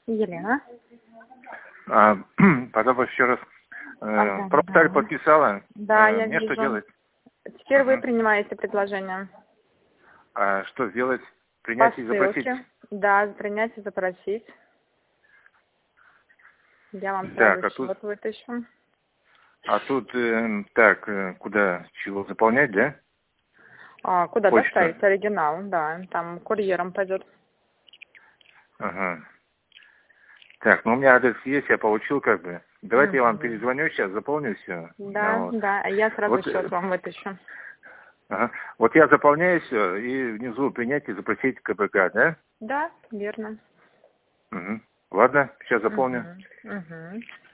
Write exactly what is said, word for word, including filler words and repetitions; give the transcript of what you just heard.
Елена. А, потом еще раз. Ага, Профталь да. подписала. Да, А, я мне вижу. что делать? Теперь Угу. вы принимаете предложение. А что сделать? По Принять и запросить? ссылке. Да, принять и запросить. Я вам Так, сразу а тут, счет вытащу. а тут э, так, э, куда, чего заполнять, да? А, куда Почту. доставить оригинал? Да, там курьером пойдет. Ага. Так, ну у меня адрес есть, я получил как бы. Давайте я вам Угу. перезвоню сейчас, заполню все. Да, Вот. да, а я сразу Вот, счет э, вам вытащу. ага. Вот я заполняю все, и внизу принять и запросить КПК, да? Да, верно. Угу. Ладно, сейчас заполню. Угу. Угу.